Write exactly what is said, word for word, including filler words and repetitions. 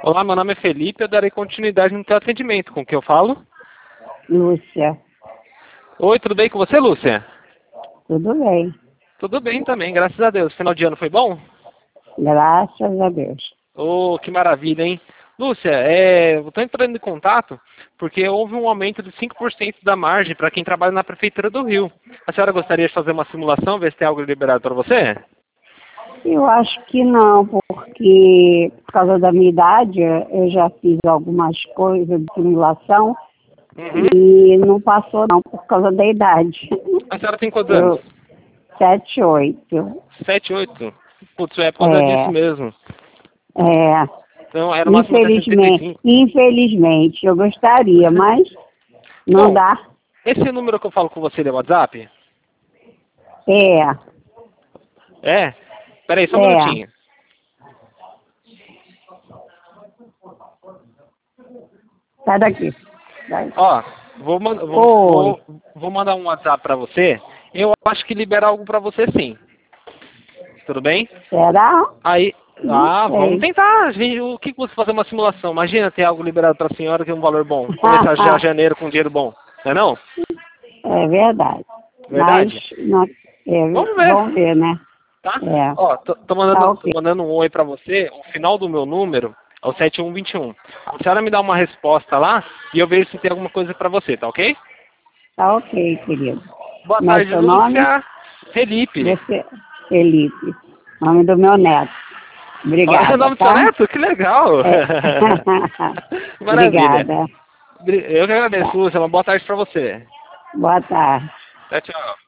Olá, meu nome é Felipe, eu darei continuidade no teu atendimento. Com quem eu falo? Lúcia. Oi, tudo bem com você, Lúcia? Tudo bem. Tudo bem também, graças a Deus. Final de ano foi bom? Graças a Deus. Oh, que maravilha, hein? Lúcia, é, eu estou entrando em contato porque houve um aumento de cinco por cento da margem para quem trabalha na Prefeitura do Rio. A senhora gostaria de fazer uma simulação, ver se tem algo liberado para você? Eu acho que não, porque por causa da minha idade, eu já fiz algumas coisas de simulação Uhum. e não passou não, por causa da idade. A senhora tem quantos anos? Eu, sete, oito. Sete, oito? Putz, é por causa disso É, mesmo. é. Então, era no máximo até setenta e Infelizmente, cinco. infelizmente, eu gostaria, mas não Bom, dá. esse número que eu falo com você é WhatsApp? É, É? Peraí, só um é. minutinho. Sai daqui. Vai. Ó, vou, man- vou, Oi. vou, vou mandar um WhatsApp pra você. Eu acho que libera algo pra você sim. Tudo bem? Será? Aí, Não ah, vamos sei. tentar. Gente, o que que você fazer uma simulação? Imagina ter algo liberado pra senhora que é um valor bom. Começar já janeiro com dinheiro bom. Não é não? É verdade. Mas Verdade? não, é, Vamos ver, vamos ver, né? tá? É. Ó, tô, tô Tá mandando, tô ok. mandando um oi pra você. O final do meu número é o sete um dois um. A senhora me dá uma resposta lá e eu vejo se tem alguma coisa pra você, tá ok? Tá ok, querido. Boa Como é tarde, seu nome? Lúcia. Felipe. Você, Felipe. Nome do meu neto. Olha o Obrigada, nome do seu tá? neto, que legal. É. Maravilha. Obrigada. Eu que agradeço, Tá. Lúcia. Uma boa tarde pra você. Boa tarde. Tchau, tchau.